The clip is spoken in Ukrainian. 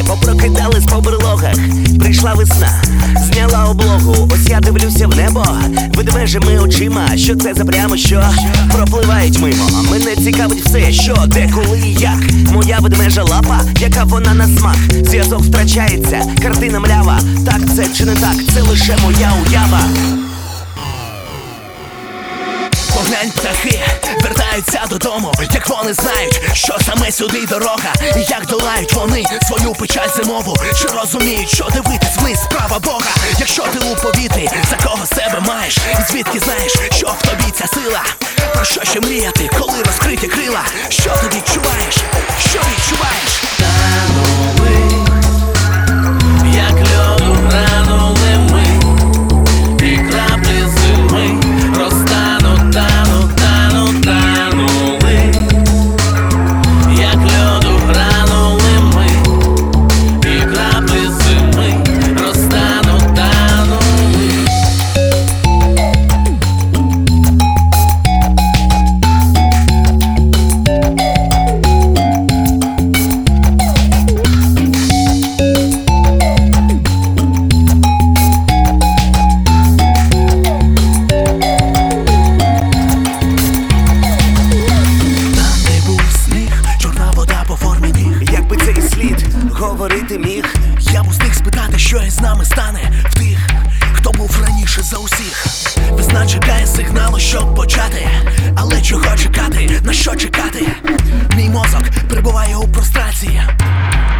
попрокидались по берлогах. Прийшла весна, зняла облогу. Ось я дивлюся в небо ведмежими очима. Що це за прямо, що пропливають мимо. Мене цікавить все, що, де, коли і як. Моя ведмежа лапа, яка вона на смак. Зв'язок втрачається, картина млява. Так це чи не так, це лише моя уява. Поглянь, птахи вертаються додому, як вони знають, що саме сюди дорога. І як долають вони свою печаль зимову. Чи розуміють, що дивитись вниз справа Бога. Якщо ти у повітрі, за кого себе маєш, і звідки знаєш, що в тобі ця сила. Про що ще мріяти, коли розкриті крила? Що ти відчуваєш, що відчуваєш? Танули, як льоду гранули ми, і краплі зими розтануть, тануть, тануть, танули, як льоду гранули ми, і краплі зими розтануть, танули. Говорити міг, я б устиг спитати, що із нами стане в тих, хто був раніше за усіх. Весна чекає сигналу, щоб почати. Але чого чекати, на що чекати? Мій мозок перебуває у прострації.